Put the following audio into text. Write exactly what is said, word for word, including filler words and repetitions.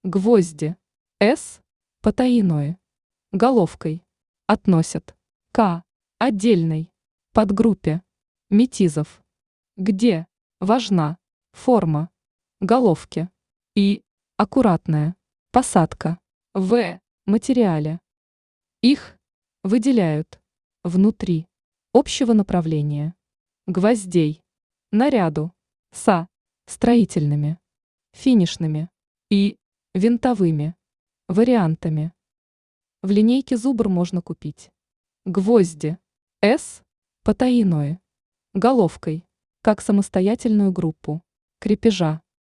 Гвозди. С. Потаиное. Головкой. Относят к отдельной подгруппе метизов, где важна форма головки и аккуратная посадка в материале. Их выделяют внутри общего направления гвоздей наряду со строительными, финишными и винтовыми вариантами. В линейке Зубр можно купить гвозди С. Потаиное головкой как самостоятельную группу крепежа.